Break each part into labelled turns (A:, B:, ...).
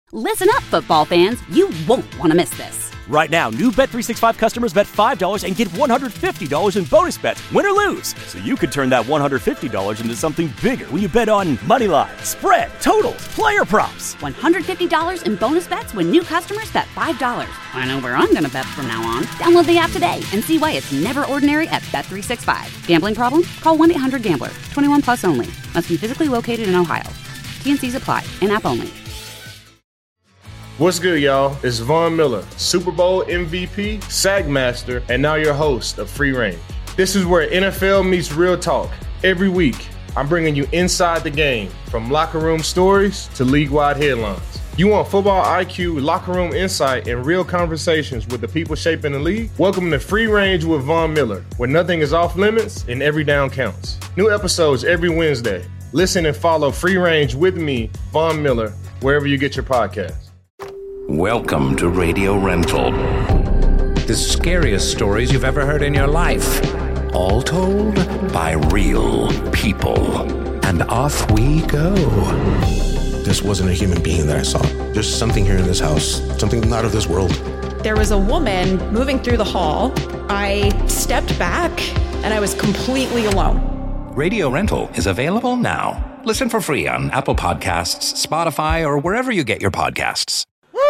A: Listen up, football fans. You won't want to miss this.
B: Right now, new Bet365 customers bet $5 and get $150 in bonus bets, win or lose. So you could turn that $150 into something bigger when you bet on money line, spread, totals, player props.
A: $150 in bonus bets when new customers bet $5. I know where I'm going to bet from now on. Download the app today and see why it's never ordinary at Bet365. Gambling problem? Call 1-800-GAMBLER. 21 plus only. Must be physically located in Ohio. T&Cs apply. In-app only.
C: What's good, y'all? It's Von Miller, Super Bowl MVP, Sack Master, and now your host of Free Range. This is where NFL meets real talk. Every week, I'm bringing you inside the game, from locker room stories to league-wide headlines. You want football IQ, locker room insight, and real conversations with the people shaping the league? Welcome to Free Range with Von Miller, where nothing is off limits and every down counts. New episodes every Wednesday. Listen and follow Free Range with me, Von Miller, wherever you get your podcasts.
D: Welcome to Radio Rental. The scariest stories you've ever heard in your life. All told by real people. And off we go.
E: This wasn't a human being that I saw. There's something here in this house, something not of this world.
F: There was a woman moving through the hall. I stepped back and I was completely alone.
D: Radio Rental is available now. Listen for free on Apple Podcasts, Spotify, or wherever you get your podcasts.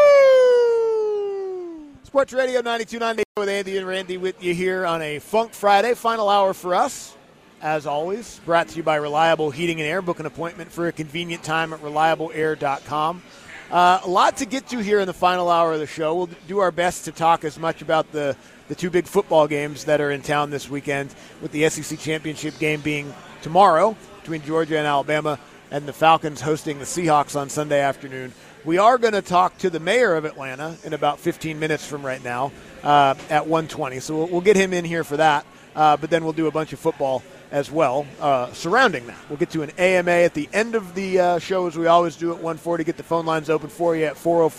G: Sports Radio 92.9 with Andy and Randy with you here on a Funk Friday. Final hour for us, as always. Brought to you by Reliable Heating and Air. Book an appointment for a convenient time at reliableair.com. A lot to get to here in the final hour of the show. We'll do our best to talk as much about the two big football games that are in town this weekend, with the SEC Championship game being tomorrow between Georgia and Alabama, and the Falcons hosting the Seahawks on Sunday afternoon. We are going to talk to the mayor of Atlanta in about 15 minutes from right now at 1:20. So we'll get him in here for that. But then we'll do a bunch of football as well surrounding that. We'll get to an AMA at the end of the show, as we always do at 1:40. Get the phone lines open for you at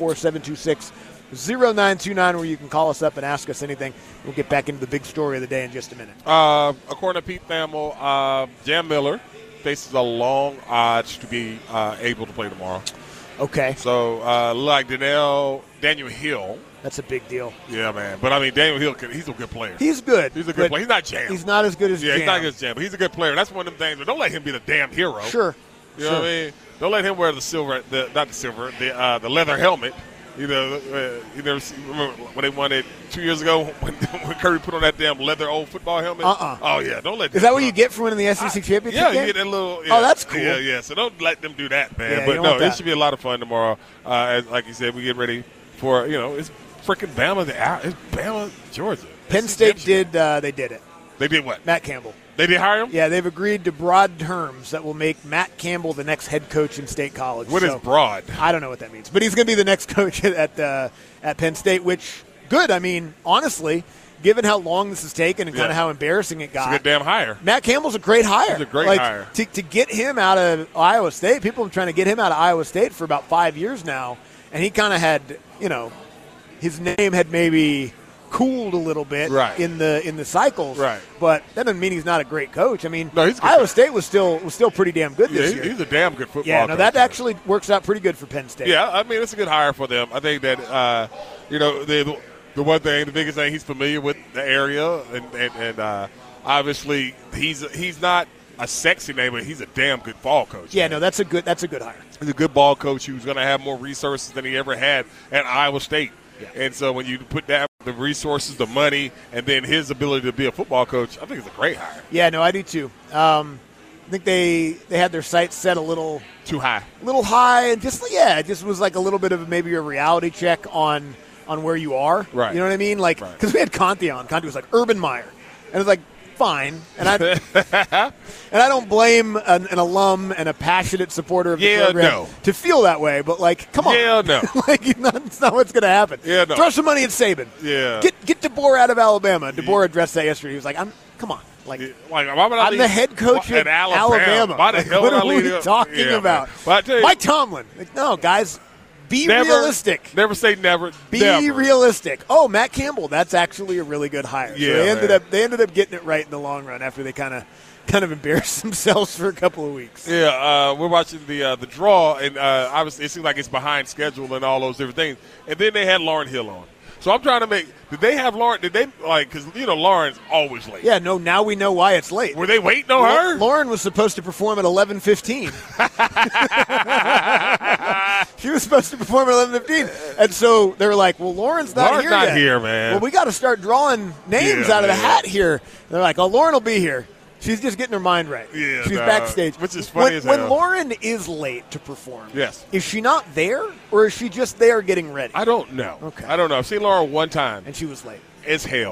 G: 404-726-0929, where you can call us up and ask us anything. We'll get back into the big story of the day in just a minute.
H: According to Pete Thamel, Jam Miller faces a long odds to be able to play tomorrow.
G: Okay.
H: So, like Daniel Hill.
G: That's a big deal.
H: Yeah, man. But, I mean, Daniel Hill, he's a good player.
G: He's good.
H: He's a good player. He's not Jam.
G: He's not as good as Jam.
H: Yeah, he's not as good as Jam, but he's a good player. That's one of them things. But don't let him be the damn hero.
G: Sure.
H: You know what I mean? Don't let him wear the leather helmet. You never remember when they won it 2 years ago when Curry put on that damn leather old football helmet? Oh, yeah. Don't let
G: Is that what you get for winning the SEC championship
H: game?
G: Yeah,
H: you get that little. Yeah.
G: Oh, that's cool.
H: Yeah. So don't let them do that, man.
G: Yeah,
H: but no, it should be a lot of fun tomorrow. Like you said, we get ready for, it's freaking Bama. It's Bama, Georgia.
G: Penn State did it.
H: They did what?
G: Matt Campbell.
H: They did hire him?
G: Yeah, they've agreed to broad terms that will make Matt Campbell the next head coach in State College.
H: What is broad?
G: I don't know what that means. But he's going to be the next coach at Penn State, which, good. I mean, honestly, given how long this has taken and kind of how embarrassing it got.
H: It's a good damn hire.
G: Matt Campbell's a great hire.
H: He's a great hire.
G: To get him out of Iowa State, people have been trying to get him out of Iowa State for about 5 years now, and he kind of had, his name had maybe cooled a little bit in the cycles, but that doesn't mean he's not a great coach. I mean, Iowa State was still pretty damn good this year.
H: He's a damn good football coach.
G: Yeah, that actually works out pretty good for Penn State.
H: Yeah, I mean, it's a good hire for them. I think that the one thing, the biggest thing, he's familiar with the area, and obviously he's not a sexy name, but he's a damn good ball coach.
G: Yeah, no, that's a good hire.
H: He's a good ball coach who's going to have more resources than he ever had at Iowa State. Yeah. And so when you put that, the resources, the money, and then his ability to be a football coach, I think it's a great hire.
G: Yeah, no, I do too. I think they had their sights set a little
H: too high.
G: A little high, and it just was like a little bit of maybe a reality check on where you are.
H: Right.
G: You know what I mean? Like, because we had Conte on. Conte was like, Urban Meyer. And it was like, fine. And I don't blame an alum and a passionate supporter of the program to feel that way, but like, come on.
H: Yeah, no.
G: It's not what's going to happen.
H: Yeah, no.
G: Throw some money at Saban.
H: Yeah.
G: Get DeBoer out of Alabama. DeBoer addressed that yesterday. He was like, come on. Like, I'm the head coach at Alabama.
H: Why the hell
G: what are we talking about?
H: Well,
G: Mike Tomlin. Like, no, guys. Be realistic.
H: Never say never.
G: Be realistic. Oh, Matt Campbell. That's actually a really good hire.
H: Yeah,
G: so they ended up getting it right in the long run after they kind of kind of embarrass themselves for a couple of weeks.
H: Yeah, we're watching the draw, and obviously it seems like it's behind schedule and all those different things. And then they had Lauryn Hill on. So I'm trying to did they have Lauren? Did they, because, Lauren's always late.
G: Yeah, no, now we know why it's late.
H: Were they waiting on her?
G: Lauren was supposed to perform at 11:15. She was supposed to perform at 11:15. And so they were like, well, Lauren's not
H: here, man.
G: Well, we got to start drawing names out of the hat here. And they're like, oh, Lauren will be here. She's just getting her mind right.
H: Yeah,
G: she's backstage.
H: Which is funny as hell.
G: When Lauren is late to perform,
H: yes,
G: is she not there, or is she just there getting ready?
H: I don't know.
G: Okay.
H: I don't know. I've seen Lauren one time.
G: And she was late.
H: As hell.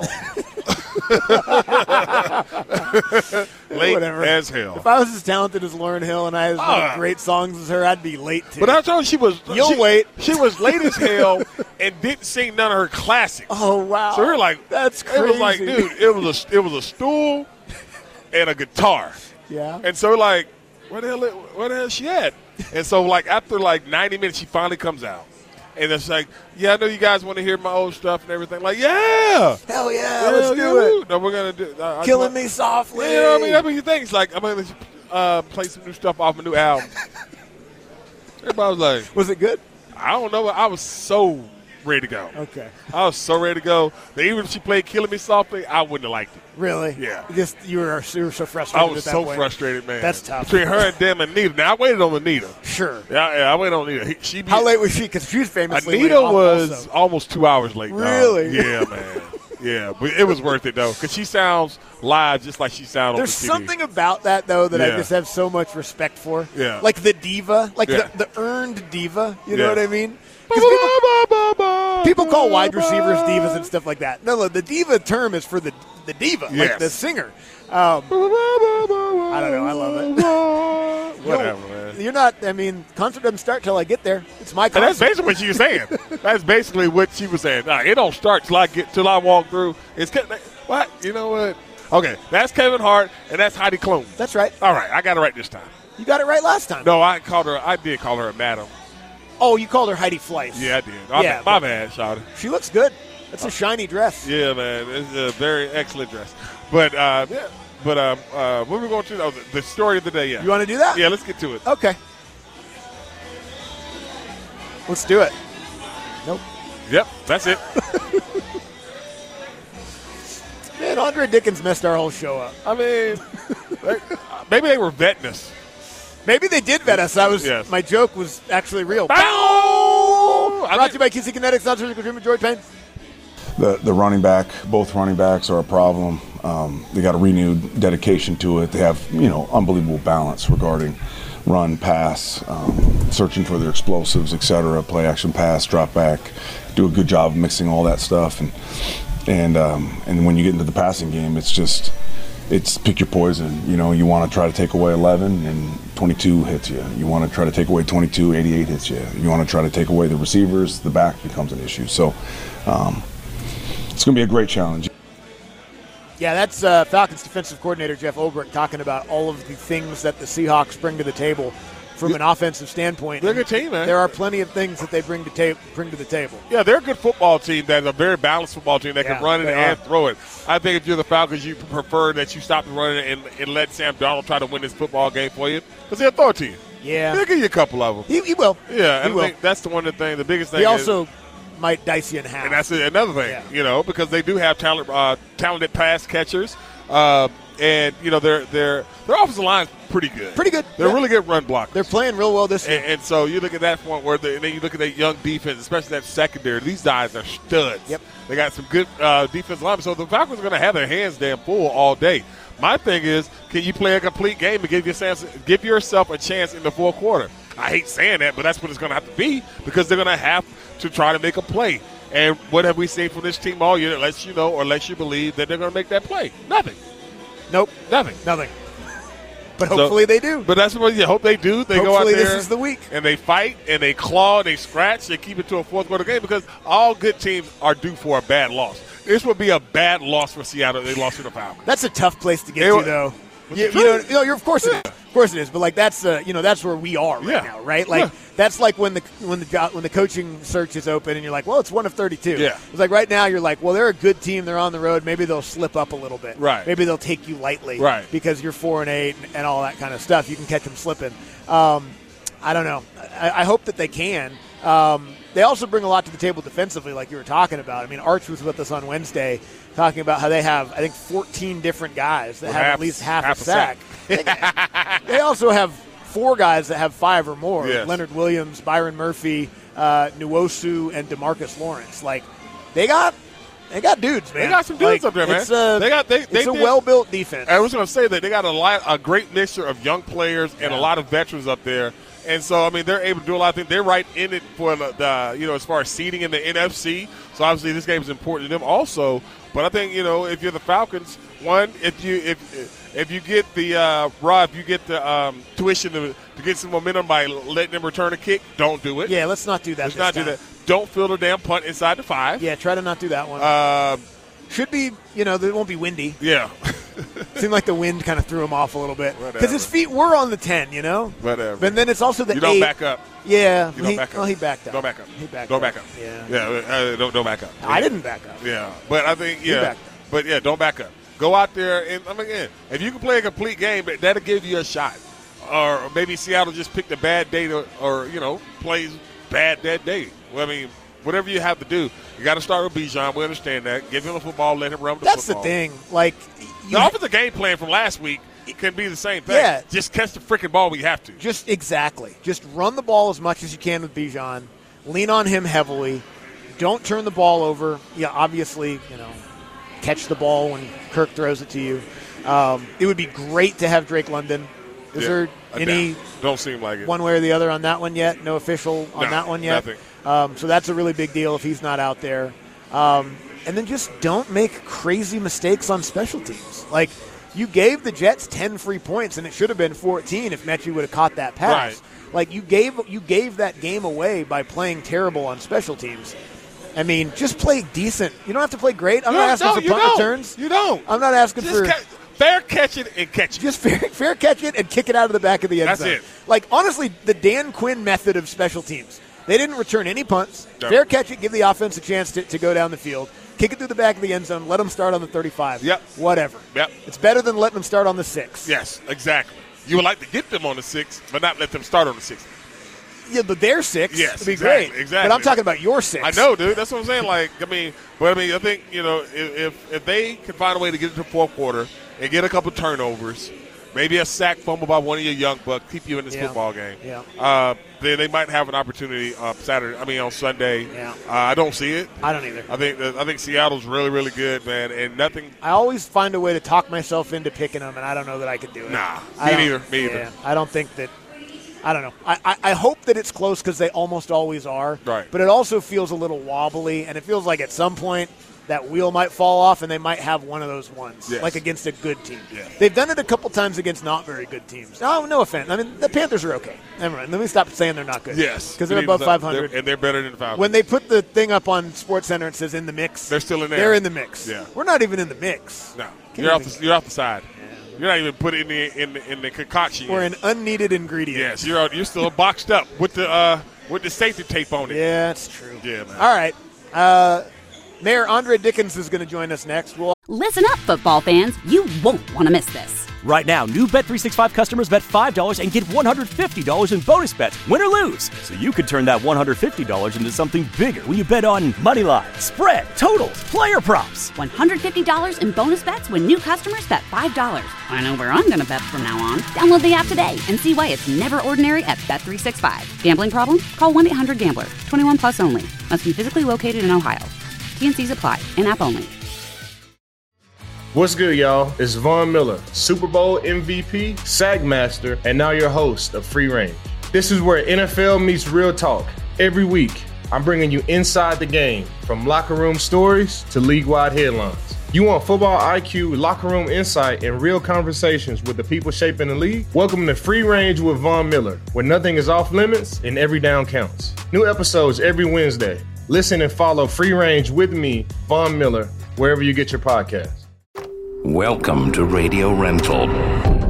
H: Late
G: Whatever.
H: As hell.
G: If I was as talented as Lauryn Hill and I had as many great songs as her, I'd be late too.
H: But I told you she was.
G: Wait.
H: She was late as hell and didn't sing none of her classics.
G: Oh wow!
H: So we're like,
G: that's crazy.
H: It was like, dude, it was a stool and a guitar.
G: Yeah.
H: And so like, where the hell is she at? And so like after like 90 minutes, she finally comes out. And it's like, yeah, I know you guys want to hear my old stuff and everything. Like, yeah.
G: Hell yeah, let's do it.
H: No, we're going to do
G: Killing Me Softly.
H: Yeah, I mean, you think it's like, I'm going to play some new stuff off my new album. Everybody was like.
G: Was it good?
H: I don't know. I was so ready to go.
G: Okay.
H: I was so ready to go that even if she played Killing Me Softly, I wouldn't have liked it.
G: Really?
H: Yeah.
G: You were so frustrated.
H: I was
G: at that
H: so
G: point.
H: frustrated, man.
G: That's tough.
H: Between her and damn Anita. Now, I waited on Anita.
G: Sure.
H: Yeah, I waited on Anita.
G: How late was she? Because she was famously
H: Anita
G: late
H: was
G: also.
H: almost 2 hours late.
G: Really?
H: Yeah, man. Yeah, but it was worth it, though, because she sounds live just like she sounds on the TV.
G: There's something about that, though, that I just have so much respect for.
H: Yeah.
G: Like the diva, like the earned diva, you know what I mean? People call wide receivers divas and stuff like that. No, the diva term is for the diva, like the singer. I don't know. I love it.
H: Whatever, man.
G: You're not, concert doesn't start till I get there. It's my concert.
H: And that's basically what she was saying. That's basically what she was saying. Nah, it don't start till I walk through. What? You know what? Okay, that's Kevin Hart, and that's Heidi Klum.
G: That's right.
H: All right, I got it right this time.
G: You got it right last time.
H: No, I did call her a madam.
G: Oh, you called her Heidi Fleiss.
H: Yeah, I did. My bad, Shawty.
G: She looks good. That's a shiny dress.
H: Yeah, man. It's a very excellent dress. But, what we're we going to the story of the day, yeah.
G: You want to do that?
H: Yeah, let's get to it.
G: Okay. Let's do it. Nope.
H: Yep, that's it.
G: Man, Andre Dickens messed our whole show up.
H: I mean, maybe they were vetting us.
G: Maybe they did vet us. My joke was actually real.
H: Bow!
G: Brought to you by QC Kinetics, non-surgical treatment, George Payne.
I: The running back, both running backs are a problem. They got a renewed dedication to it. They have, unbelievable balance regarding run, pass, searching for their explosives, etc. Play action, pass, drop back. Do a good job of mixing all that stuff. And when you get into the passing game, it's pick your poison. You want to try to take away 11 and 22 hits you. You want to try to take away 22, 88 hits you. You want to try to take away the receivers, the back becomes an issue. So it's going to be a great challenge.
G: Yeah, that's Falcons defensive coordinator Jeff Ulbrich talking about all of the things that the Seahawks bring to the table from an offensive standpoint.
H: They're a good team, man.
G: There are plenty of things that they bring to the table.
H: Yeah, they're a good football team. That's a very balanced football team that can run it and throw it. I think if you're the Falcons, you prefer that you stop the running and let Sam Darnold try to win this football game for you because he'll throw it to you.
G: Yeah.
H: He'll give you a couple of them.
G: He will.
H: Yeah,
G: he
H: and
G: will.
H: I think that's the biggest thing.
G: He also might dice you in half.
H: And that's another thing, because they do have talented pass catchers. And their offensive line's pretty good.
G: Pretty good.
H: They're really good run blockers.
G: They're playing real well this year.
H: And so you look at that point and then you look at that young defense, especially that secondary. These guys are studs.
G: Yep.
H: They got some good defensive linemen. So the Falcons are going to have their hands damn full all day. My thing is, can you play a complete game and give yourself a chance in the fourth quarter? I hate saying that, but that's what it's going to have to be because they're going to have to try to make a play. And what have we seen from this team all year that lets you know or lets you believe that they're going to make that play? Nothing.
G: Nope.
H: Nothing.
G: But hopefully they do.
H: But that's what you hope they do. They go out there.
G: This is the week.
H: And they fight, and they claw, and they scratch, and keep it to a fourth quarter game because all good teams are due for a bad loss. This would be a bad loss for Seattle if they lost to the Falcons.
G: That's a tough place to get to, though. Of course it is. Of course it is. But like that's where we are right now, right? Like that's like when the coaching search is open and you're like, well, it's 1 of 32.
H: Yeah.
G: It's like right now you're like, well, they're a good team. They're on the road. Maybe they'll slip up a little bit.
H: Right.
G: Maybe they'll take you lightly.
H: Right.
G: Because you're 4-8 and all that kind of stuff. You can catch them slipping. I don't know. I hope that they can. They also bring a lot to the table defensively, like you were talking about. I mean, Arch was with us on Wednesday talking about how they have, I think, 14 different guys that have at least half a sack. They also have 4 guys that have 5 or more.
H: Yes.
G: Leonard Williams, Byron Murphy, Nwosu, and DeMarcus Lawrence. Like, they got dudes, man.
H: They got some dudes up there, man.
G: It's a well-built defense.
H: I was going to say that they got a great mixture of young players and a lot of veterans up there. And so, I mean, they're able to do a lot of things. They're right in it for the as far as seeding in the NFC. So obviously, this game is important to them also. But I think if you're the Falcons, one, if you get the tuition to get some momentum by letting them return a kick, don't do it.
G: Yeah, let's not do that.
H: Do that. Don't field a damn punt inside the 5.
G: Yeah, try to not do that one. Should be, it won't be windy.
H: Yeah.
G: Seemed like the wind kind of threw him off a little bit. Because his feet were on the 10,
H: Whatever.
G: But then it's also the 8.
H: You don't back up.
G: Yeah.
H: You don't back up.
G: Well, he backed up.
H: Don't back up.
G: He backed
H: don't
G: up.
H: back up.
G: Yeah.
H: Yeah, don't back up.
G: I didn't back up.
H: Yeah. But I think,
G: He backed up.
H: But, don't back up. Go out there and, if you can play a complete game, that'll give you a shot. Or maybe Seattle just picked a bad day or plays bad that day. Well, I mean, whatever you have to do, you got to start with Bijan. We understand that. Give him the football, let him run the football.
G: That's the thing. Like,
H: the offensive game plan from last week can be the same thing.
G: Yeah.
H: Just catch the freaking ball when you have to.
G: Just exactly. Just run the ball as much as you can with Bijan. Lean on him heavily. Don't turn the ball over. Yeah, obviously, catch the ball when Kirk throws it to you. It would be great to have Drake London. Is there any
H: don't seem like it
G: one way or the other on that one yet? No official on that one yet?
H: Nothing.
G: So that's a really big deal if he's not out there. And then just don't make crazy mistakes on special teams. Like, you gave the Jets 10 free points, and it should have been 14 if Mechie would have caught that pass.
H: Right.
G: Like, you gave that game away by playing terrible on special teams. I mean, just play decent. You don't have to play great. I'm not asking for punt returns.
H: You don't.
G: I'm not asking for
H: fair catch it and catch it.
G: Just fair catch it and kick it out of the back of the end zone.
H: That's it.
G: Like, honestly, the Dan Quinn method of special teams. They didn't return any punts. No. Fair catch it, give the offense a chance to go down the field. Kick it through the back of the end zone. Let them start on the 35.
H: Yep.
G: Whatever.
H: Yep.
G: It's better than letting them start on the 6.
H: Yes, exactly. You would like to get them on the 6, but not let them start on the 6.
G: Yeah, but their 6
H: yes,
G: would be
H: exactly,
G: great.
H: Exactly.
G: But I'm talking about your 6.
H: I know, dude. That's what I'm saying. Like, I think, if they can find a way to get into the fourth quarter and get a couple turnovers, maybe a sack fumble by one of your young bucks, keep you in this football game.
G: Yeah.
H: Then they might have an opportunity on Sunday.
G: Yeah.
H: I don't see it.
G: I don't either.
H: I think Seattle's really, really good, man, and nothing.
G: I always find a way to talk myself into picking them, and I don't know that I could do it.
H: Nah, me neither.
G: Yeah, I don't think that. I don't know. I hope that it's close because they almost always are.
H: Right.
G: But it also feels a little wobbly, and it feels like at some point that wheel might fall off, and they might have one of those ones, like against a good team.
H: Yeah.
G: They've done it a couple times against not very good teams. No offense. I mean, the Panthers are okay. Never mind. Let me stop saying they're not good.
H: Yes.
G: Because they're above 500.
H: And they're better than the Falcons.
G: When they put the thing up on SportsCenter and says in the mix.
H: They're still in there.
G: They're in the mix.
H: Yeah.
G: We're not even in the mix.
H: No. You're off the side. You're not even put in the concoction.
G: We're an unneeded ingredient.
H: Yes, you're still boxed up with the safety tape on it.
G: Yeah, that's true.
H: Yeah, man.
G: All right. Mayor Andre Dickens is going to join us next.
A: Listen up, football fans. You won't want to miss this.
B: Right now, new Bet365 customers bet $5 and get $150 in bonus bets, win or lose. So you could turn that $150 into something bigger when you bet on moneyline, spread, totals, player props.
A: $150 in bonus bets when new customers bet $5. I know where I'm going to bet from now on. Download the app today and see why it's never ordinary at Bet365. Gambling problem? Call 1-800-GAMBLER. 21 plus only. Must be physically located in Ohio. T&Cs apply. In-app only.
C: What's good, y'all? It's Von Miller, Super Bowl MVP, Sagmaster, and now your host of Free Range. This is where NFL meets real talk. Every week, I'm bringing you inside the game, from locker room stories to league-wide headlines. You want football IQ, locker room insight, and real conversations with the people shaping the league? Welcome to Free Range with Von Miller, where nothing is off limits and every down counts. New episodes every Wednesday. Listen and follow Free Range with me, Von Miller, wherever you get your podcasts.
D: Welcome to Radio Rental.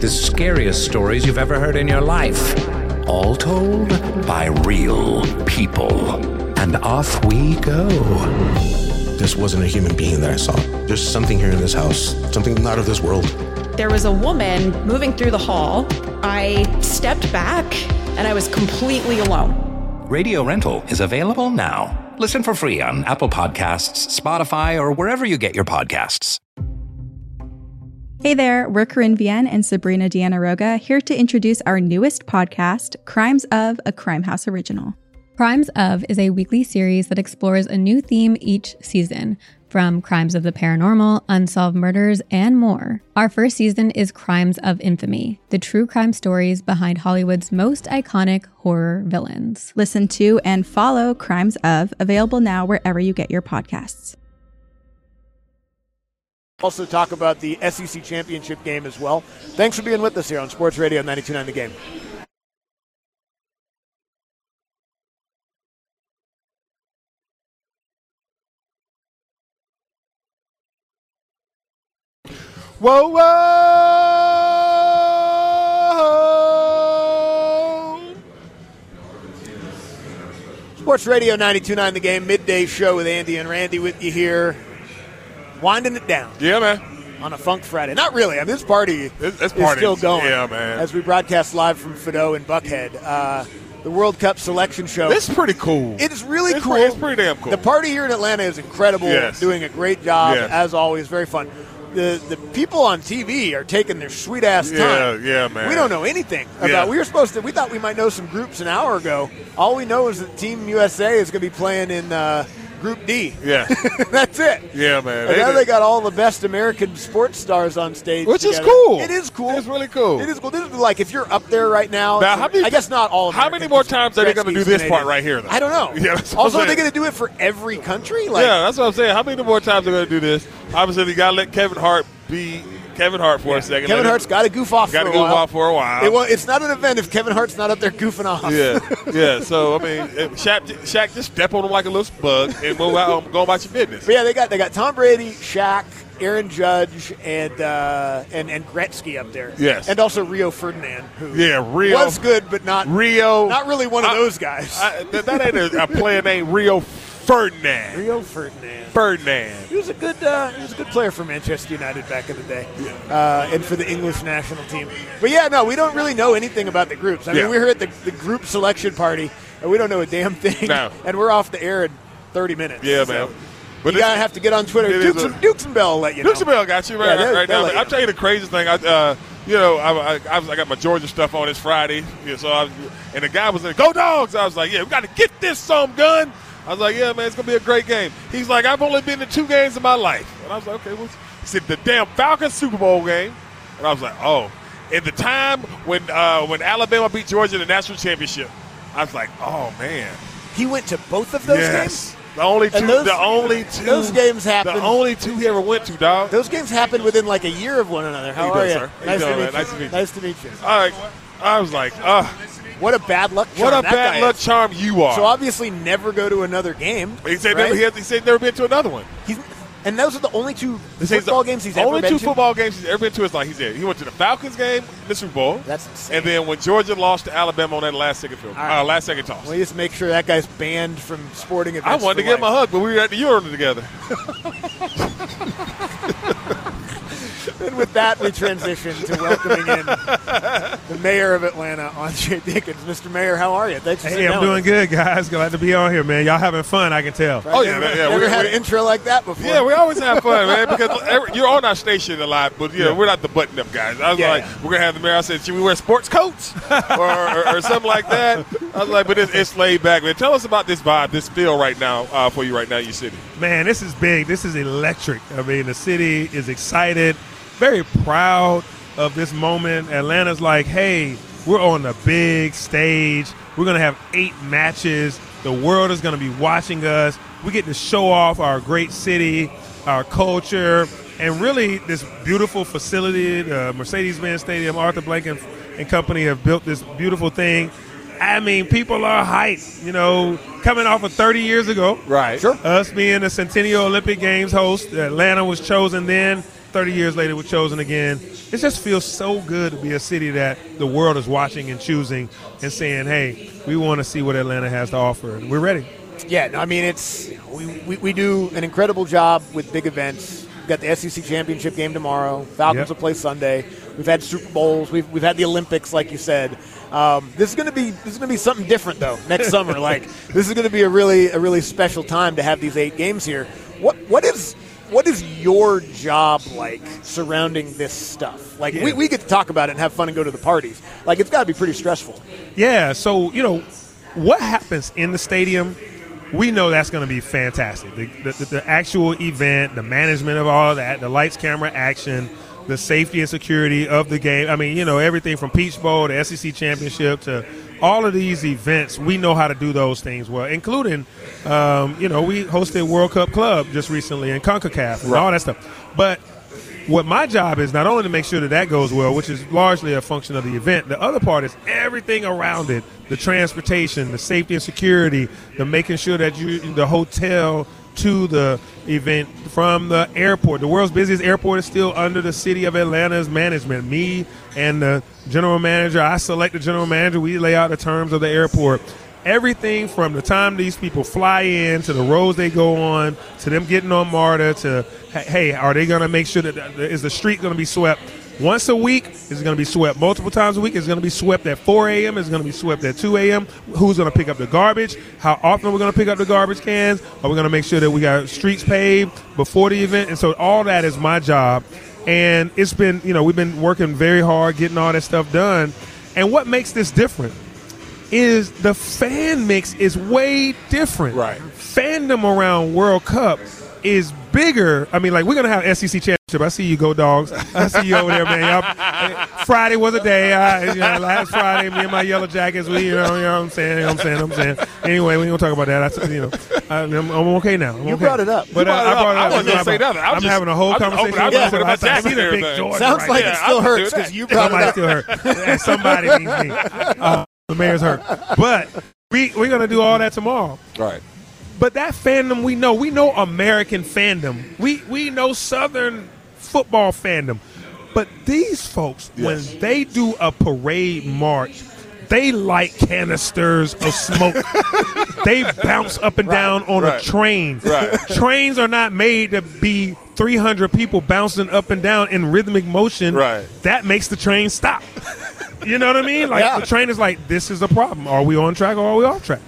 D: The scariest stories you've ever heard in your life. All told by real people. And off we go.
E: This wasn't a human being that I saw. There's something here in this house, something not of this world.
F: There was a woman moving through the hall. I stepped back, and I was completely alone.
D: Radio Rental is available now. Listen for free on Apple Podcasts, Spotify, or wherever you get your podcasts.
J: Hey there, we're Corinne Vienne and Sabrina Diana-Roga here to introduce our newest podcast, Crimes of, a Crime House original.
K: Crimes of is a weekly series that explores a new theme each season, from crimes of the paranormal, unsolved murders, and more. Our first season is Crimes of Infamy, the true crime stories behind Hollywood's most iconic horror villains.
J: Listen to and follow Crimes of, available now wherever you get your podcasts.
G: Also talk about the SEC Championship game as well. Thanks for being with us here on Sports Radio 92.9 The Game.
H: Whoa, whoa!
G: Sports Radio 92.9 The Game, midday show with Andy and Randy with you here. Winding it down.
H: Yeah, man.
G: On a Funk Friday. Not really. I mean, this party is still going.
H: Yeah, man.
G: As we broadcast live from Fido in Buckhead. The World Cup selection show.
H: This is pretty cool.
G: It is really cool.
H: It's pretty damn cool.
G: The party here in Atlanta is incredible.
H: Yes.
G: Doing a great job,
H: Yes.
G: as always. Very fun. The people on TV are taking their sweet ass time.
H: Yeah, man.
G: We don't know anything about.
H: Yeah.
G: We thought we might know some groups an hour ago. All we know is that Team USA is going to be playing in Group D.
H: Yeah.
G: That's it.
H: Yeah, man.
G: And now they got all the best American sports stars on stage.
H: Which is
G: together.
H: cool.
G: It is cool.
H: It's really cool.
G: It is cool. This is like if you're up there right now.
H: Now,
G: I guess not all of
H: How many more times are they going to do this part right here, though?
G: I don't know.
H: Yeah, that's what
G: Also,
H: I'm
G: are they
H: saying.
G: going to do it for every country?
H: Yeah, that's what I'm saying. How many more times are they going to do this? Obviously, you got to let Kevin Hart be Kevin Hart for a second.
G: Kevin Hart's got to goof off for a while.
H: Got to goof off for a while.
G: It's not an event if Kevin Hart's not up there goofing off.
H: Yeah. So, I mean, Shaq just step on him like a little bug and go about your business.
G: But yeah, they got Tom Brady, Shaq, Aaron Judge, and Gretzky up there.
H: Yes.
G: And also Rio Ferdinand, who
H: Rio
G: was good, but not really one of those guys.
H: That ain't a player named Rio Ferdinand.
G: Rio Ferdinand. He was a good player for Manchester United back in the day, and for the English national team. But yeah, no, we don't really know anything about the groups. I mean, we're here at the group selection party, and we don't know a damn thing.
H: No.
G: And we're off the air in 30 minminutes.
H: Yeah,
G: so.
H: man.
G: But you gotta have to get on Twitter. Dukes and Bell will let you know.
H: Dukes and Bell got you right now. I'll tell you the craziest thing. I got my Georgia stuff on this Friday. And the guy was like, "Go Dogs!" I was like, "Yeah, we got to get this some gun." I was like, "Yeah, man, it's gonna be a great game." He's like, "I've only been to 2 games in my life," and I was like, "Okay." He said, "The damn Falcons Super Bowl game," and I was like, "Oh." At the time when Alabama beat Georgia in the national championship, I was like, "Oh man."
G: He went to both of those games.
H: The only two.
G: Those games happened.
H: The only 2 he ever went to, dog.
G: Those games happened within like a year of one another. How are you?
H: Sir?
G: Nice to meet you.
H: Nice to meet you. All right. I was like,
G: what a bad luck charm.
H: What a bad luck charm you are.
G: So obviously never go to another game.
H: He said
G: right?
H: he said never been to another one.
G: And those are the only 2 football games he's ever been to?
H: Only 2 football games he's ever been to is like he said. He went to the Falcons game in the Super Bowl.
G: That's insane.
H: And then when Georgia lost to Alabama on that last second toss.
G: Well, just make sure that guy's banned from sporting events.
H: I wanted to give him a hug, but we were at the urinal together.
G: And with that, we transition to welcoming in the mayor of Atlanta, Andre Dickens. Mr. Mayor, how are you? Thanks for sitting down.
L: I'm doing good, guys. Glad to be on here, man. Y'all having fun, I can tell.
G: Right? Never had an intro like that before.
H: Yeah, we always have fun, man, because you're on our station a lot, but we're not the button-up guys. I was like, we're going to have the mayor. I said, should we wear sports coats or something like that? I was like, but it's laid back, man. Tell us about this vibe, this feel right now for you right now in your city.
L: Man, this is big. This is electric. I mean, the city is excited, very proud of this moment. Atlanta's like, hey, we're on the big stage. We're going to have 8 matches. The world is going to be watching us. We get to show off our great city, our culture, and really this beautiful facility, Mercedes-Benz Stadium, Arthur Blank and company have built this beautiful thing. I mean, people are hyped, coming off of 30 years ago.
H: Right.
L: Sure. Us being the Centennial Olympic Games host, Atlanta was chosen then. 30 years later, we're chosen again. It just feels so good to be a city that the world is watching and choosing and saying, hey, we want to see what Atlanta has to offer, and we're ready.
G: Yeah, I mean, it's we do an incredible job with big events. We've got the SEC championship game tomorrow. Falcons will play Sunday. We've had Super Bowls. We've had the Olympics, like you said. This is going to be something different though next summer. Like this is going to be a really special time to have these 8 games here. What is your job like surrounding this stuff? Like we get to talk about it and have fun and go to the parties. Like it's got to be pretty stressful.
L: Yeah. So what happens in the stadium, we know that's going to be fantastic. The actual event, the management of all that, the lights, camera, action, the safety and security of the game. I mean, everything from Peach Bowl to SEC Championship to all of these events, we know how to do those things well, including, we hosted World Cup Club just recently in CONCACAF and all that stuff. But what my job is not only to make sure that goes well, which is largely a function of the event, the other part is everything around it, the transportation, the safety and security, the making sure that the hotel to the event from the airport. The world's busiest airport is still under the city of Atlanta's management. Me and the general manager, I select the general manager. We lay out the terms of the airport. Everything from the time these people fly in to the roads they go on to them getting on MARTA to, hey, are they going to make sure that is the street going to be swept once a week? Is it going to be swept multiple times a week? Is it going to be swept at 4 a.m.? Is it going to be swept at 2 a.m.? Who's going to pick up the garbage? How often are we going to pick up the garbage cans? Are we going to make sure that we got streets paved before the event? And so all that is my job. And it's been, we've been working very hard getting all that stuff done. And what makes this different is the fan mix is way different. Right. Fandom around World Cup is bigger. I mean, like, we're going to have SEC championship. I see you, go Dogs. I see you over there, man. Friday was a day. Last Friday, me and my Yellow Jackets, we, you know what I'm saying. Anyway, we don't talk about that. I'm okay now.
G: You brought it up.
L: But I wasn't going to say nothing. I'm having a whole conversation.
G: I see the big George. Sounds like it still hurts because you brought it up.
L: Somebody still hurt. Somebody needs me. The mayor's hurt. But we're going to do all that tomorrow.
H: Right.
L: But that fandom we know American fandom. We know Southern football fandom. But these folks, when they do a parade march, they light canisters of smoke. They bounce up and down on a train. Right. Trains are not made to be 300 people bouncing up and down in rhythmic motion. Right. That makes the train stop. You know what I mean? Like the train is like, this is a problem. Are we on track or are we off track?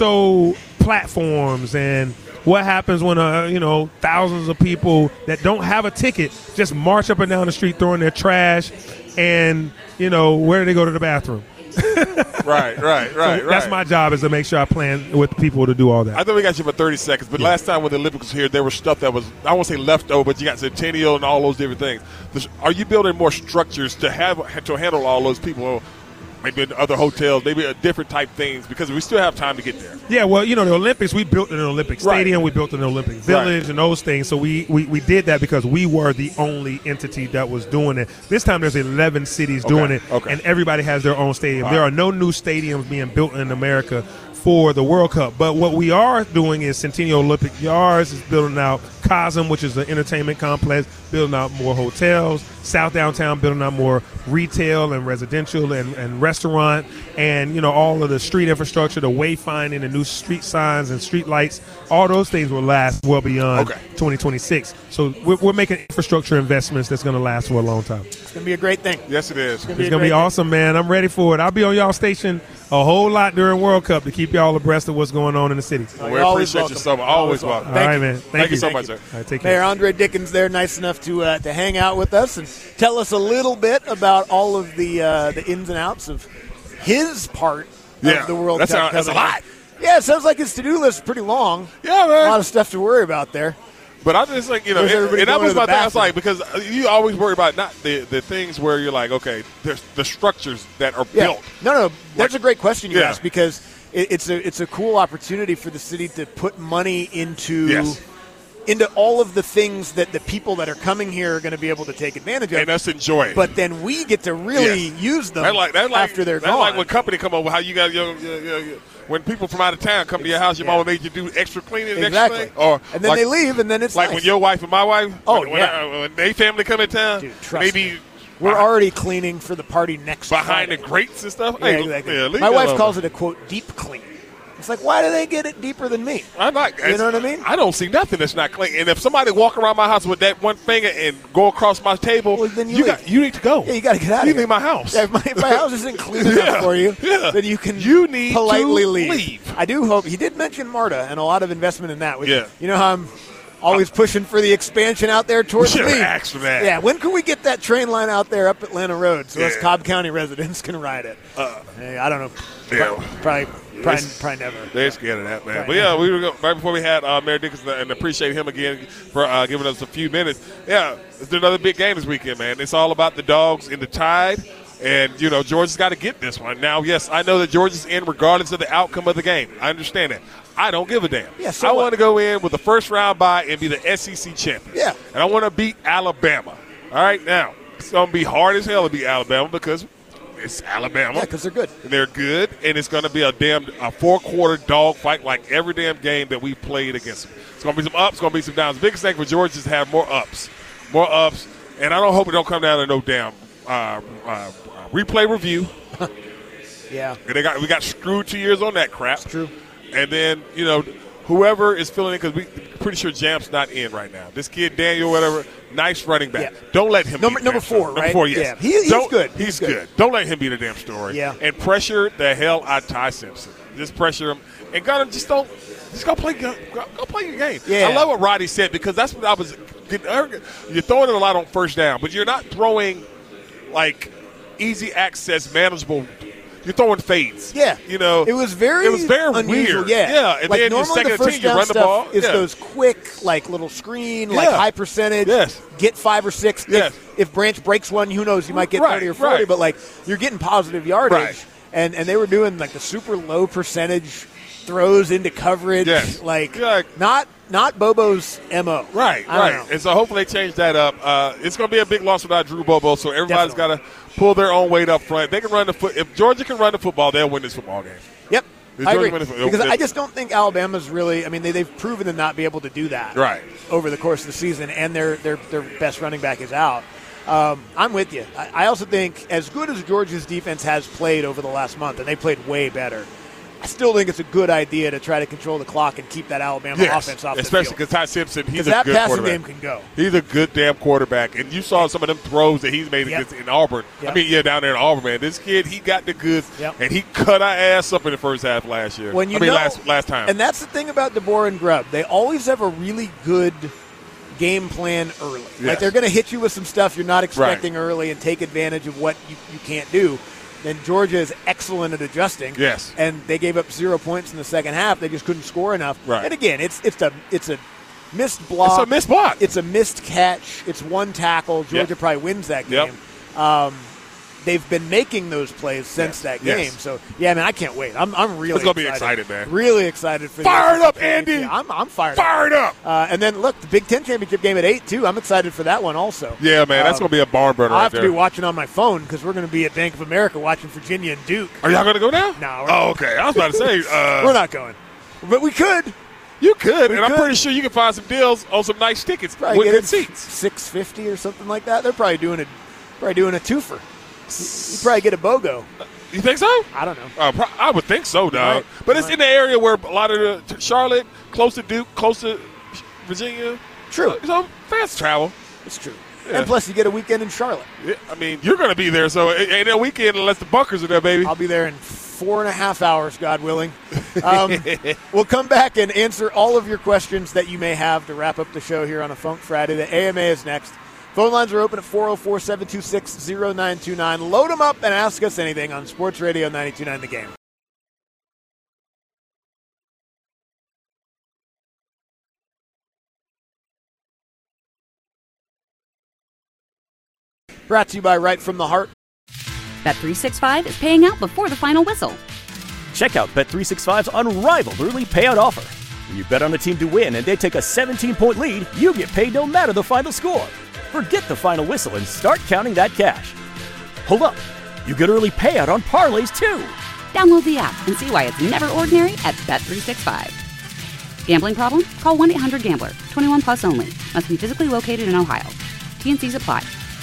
L: So platforms and what happens when thousands of people that don't have a ticket just march up and down the street throwing their trash, and where do they go to the bathroom?
H: Right.
L: That's my job, is to make sure I plan with people to do all that.
H: I think we got you for 30 seconds, but last time when the Olympics was here, there was stuff that was, I won't say leftover, but you got Centennial and all those different things. Are you building more structures to handle all those people? Maybe in other hotels, maybe a different type things, because we still have time to get there.
L: Yeah, well, the Olympics, we built an Olympic stadium, we built an Olympic village and those things. So we did that because we were the only entity that was doing it. This time there's 11 cities doing it, and everybody has their own stadium. There are no new stadiums being built in America for the World Cup. But what we are doing is Centennial Olympic Yards is building out Cosm, which is the entertainment complex, building out more hotels. South Downtown building out more retail and residential and restaurant, and all of the street infrastructure, the wayfinding, the new street signs and street lights. All those things will last well beyond 2026. So we're making infrastructure investments that's going to last for a long time.
G: It's going to be a great thing.
H: Yes, it is.
L: It's going to be awesome, man. I'm ready for it. I'll be on y'all station a whole lot during World Cup to keep y'all abreast of what's going on in the city.
H: We appreciate you so much. Always welcome.
L: All right, man.
H: Thank you so much, sir.
L: All right, take care.
G: Mayor Andre Dickens there, nice enough to hang out with us and tell us a little bit about all of the ins and outs of his part of the World Cup.
H: That's a lot.
G: Yeah, it sounds like his to-do list is pretty long.
H: Yeah, man.
G: A lot of stuff to worry about there.
H: But I just and that was my thing. I was like, because you always worry about not the things where you're like, okay, there's the structures that are built.
G: No, that's a great question you asked, because it's a cool opportunity for the city to put money into into all of the things that the people that are coming here are going to be able to take advantage of.
H: And us enjoy it.
G: But then we get to really use them after they're gone.
H: That's like when company come over, how you got when people from out of town come to your house, your mama made you do extra cleaning and
G: exactly.
H: extra thing.
G: And then they leave, and then it's
H: like
G: nice.
H: when your wife and my wife,
G: when
H: they family come in town,
G: dude, trust
H: maybe
G: me. We're already cleaning for the party next
H: behind
G: Friday.
H: the grates and stuff.
G: Yeah,
H: Hey,
G: exactly. My wife calls it a, quote, deep clean. It's like, why do they get it deeper than me?
H: I'm not.
G: You know what I mean?
H: I don't see nothing that's not clean. And if somebody walk around my house with that one finger and go across my table,
G: well, then
H: you need to go.
G: Yeah, you got to get out of
H: here.
G: You
H: leave my house.
G: Yeah, if my house isn't clean enough for you, then you can
H: need
G: politely
H: to
G: leave. I do hope. He did mention MARTA and a lot of investment in that.
H: Yeah.
G: You know how I'm always pushing for the expansion out there towards me.
H: Asked for that.
G: Yeah, when can we get that train line out there up Atlanta Road so us Cobb County residents can ride it? Hey, I don't know. Probably never.
H: They're scared of that, man. But yeah, we were right before we had Mayor Dickinson, and appreciate him again for giving us a few minutes. Yeah, it's another big game this weekend, man. It's all about the Dogs in the Tide. And, Georgia's got to get this one. Now, yes, I know that Georgia's in regardless of the outcome of the game. I understand that. I don't give a damn.
G: Yeah, so
H: I want to go in with the first round bye and be the SEC champion.
G: Yeah.
H: And I want to beat Alabama. All right, now, it's going to be hard as hell to beat Alabama because it's Alabama.
G: Yeah, because they're good.
H: They're good, and it's going to be a four-quarter dog fight like every damn game that we've played against them. It's going to be some ups, it's going to be some downs. The biggest thing for Georgia is to have more ups, and I don't hope it don't come down to no damn replay review.
G: Yeah.
H: And we got screwed 2 years on that crap.
G: It's true.
H: And then, whoever is filling in, because we're pretty sure Jam's not in right now. This kid, Daniel, whatever, nice running back.
G: Yeah.
H: Don't let him
G: number
H: be
G: 4, right?
H: Number 4, yes.
G: Yeah. He's good.
H: He's good. Don't let him be the damn story.
G: Yeah.
H: And pressure the hell out of Ty Simpson. Just pressure him. And just go play your game.
G: Yeah.
H: I love what Roddy said, because that's what I was getting. You're throwing it a lot on first down, but you're not throwing like easy access, manageable. You're throwing fades.
G: Yeah.
H: It
G: was very
H: unusual.
G: Weird.
H: Yeah. And
G: like
H: then
G: normally
H: the second
G: the first
H: team, you
G: down
H: run the ball.
G: Is those quick, like little screen, like high percentage.
H: Yes.
G: Get 5 or 6.
H: Yes.
G: If Branch breaks one, who knows? You might get 30 or 40, but like you're getting positive yardage.
H: Right.
G: And they were doing like the super low percentage throws into coverage.
H: Yes.
G: Not Bobo's MO.
H: Right. And so hopefully they change that up. It's going to be a big loss without Drew Bobo, so everybody's got to pull their own weight up front. They can run the foot. If Georgia can run the football, they'll win this football game.
G: Yep. I agree. Because I just don't think Alabama's really – I mean, they've proven to not be able to do that over the course of the season, and their best running back is out. I'm with you. I also think as good as Georgia's defense has played over the last month, and they played way better, I still think it's a good idea to try to control the clock and keep that Alabama offense off the field.
H: Especially because Ty Simpson, he's a
G: that
H: good
G: passing
H: quarterback.
G: game can go.
H: He's a good damn quarterback. And you saw some of them throws that he's made in Auburn.
G: Yep.
H: I mean, down there in Auburn, man. This kid, he got the goods, and he cut our ass up in the first half last year. Last time.
G: And that's the thing about DeBoer and Grubb. They always have a really good game plan early.
H: Yes.
G: Like they're going to hit you with some stuff you're not expecting early and take advantage of what you can't do. Then Georgia is excellent at adjusting.
H: Yes.
G: And they gave up 0 points in the second half. They just couldn't score enough.
H: Right.
G: And again, it's a missed block.
H: It's a missed block.
G: It's a missed catch. It's one tackle. Georgia probably wins that game. They've been making those plays since that game.
H: Yes.
G: So, man, I can't wait. I'm really
H: It's going to be excited, man.
G: Really excited for
H: Fired up, Andy.
G: Yeah, I'm fired
H: up.
G: And then, look, the Big Ten Championship game at 8, too. I'm excited for that one also.
H: Yeah, man, that's going to be a barn burner
G: I'll
H: right
G: have
H: there.
G: to be watching on my phone because we're going to be at Bank of America watching Virginia and Duke.
H: Are y'all going to go now?
G: No.
H: Okay. I was about to say.
G: We're not going. But we could.
H: You could, and I'm pretty sure you can find some deals on some nice tickets
G: probably
H: with good seats.
G: $650 or something like that. They're probably doing a twofer. You probably get a BOGO.
H: You think so?
G: I don't know.
H: I would think so, dog.
G: Right.
H: But it's in the area where a lot of the Charlotte, close to Duke, close to Virginia.
G: True.
H: So fast travel.
G: It's true.
H: Yeah.
G: And plus, you get a weekend in Charlotte.
H: Yeah, I mean, you're going to be there, so it ain't a weekend unless the Bunkers are there, baby.
G: I'll be there in 4.5 hours, God willing. We'll come back and answer all of your questions that you may have to wrap up the show here on a Funk Friday. The AMA is next. Phone lines are open at 404-726-0929. Load them up and ask us anything on Sports Radio 92.9 The Game. Brought to you by Right From the Heart.
A: Bet365 is paying out before the final whistle.
B: Check out Bet365's unrivaled early payout offer. When you bet on a team to win and they take a 17-point lead, you get paid no matter the final score. Forget the final whistle and start counting that cash. Hold up. You get early payout on parlays, too.
A: Download the app and see why it's never ordinary at Bet365. Gambling problem? Call 1-800-GAMBLER. 21 plus only. Must be physically located in Ohio. T&Cs apply.